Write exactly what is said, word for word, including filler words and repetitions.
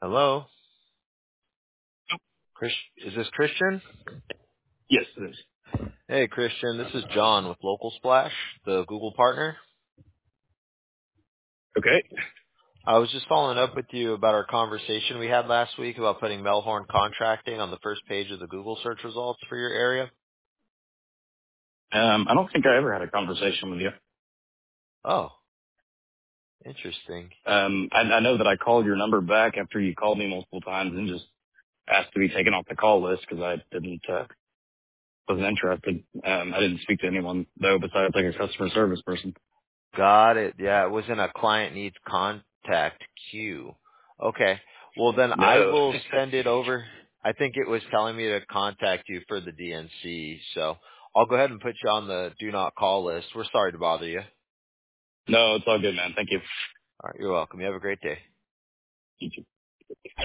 Hello? Chris, is this Christian? Yes, it is. Hey, Christian, this is John with Local Splash, the Google partner. Okay. I was just following up with you about our conversation we had last week about putting Melhorn Contracting on the first page of the Google search results for your area. Um, I don't think I ever had a conversation with you. Oh, interesting. Um, I, I know that I called your number back after you called me multiple times and just asked to be taken off the call list because I didn't, uh, wasn't interested. Um, I didn't speak to anyone though besides like a customer service person. Got it. Yeah, it was in a client needs contact queue. Okay. Well, then I No. will send it over. I think it was telling me to contact you for the D N C, so I'll go ahead and put you on the do not call list. We're sorry to bother you. No, it's all good, man. Thank you. All right, you're welcome. You have a great day. You too.